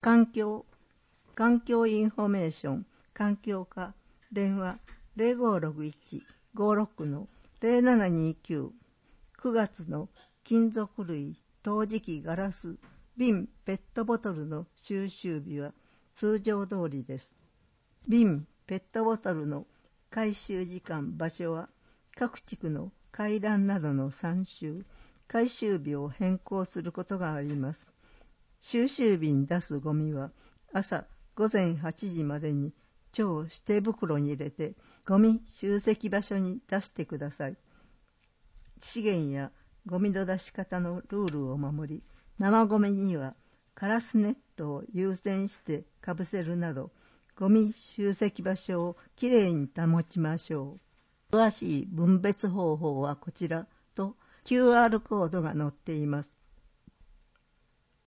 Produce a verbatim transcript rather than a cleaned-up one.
環境、環境インフォメーション、環境課、電話 ゼロごろくいち ごろく ゼロななにきゅう、くがつの金属類、陶磁器、ガラス、瓶、ペットボトルの収集日は通常通りです。瓶、ペットボトルの回収時間、場所は各地区の回覧などの参集、回収日を変更することがあります。収集日に出すゴミは朝ごぜんはちじまでに超指定袋に入れてゴミ集積場所に出してください。資源やゴミの出し方のルールを守り、生ゴミにはカラスネットを優先してかぶせるなど、ゴミ集積場所をきれいに保ちましょう。詳しい分別方法はこちらと キューアール コードが載っています。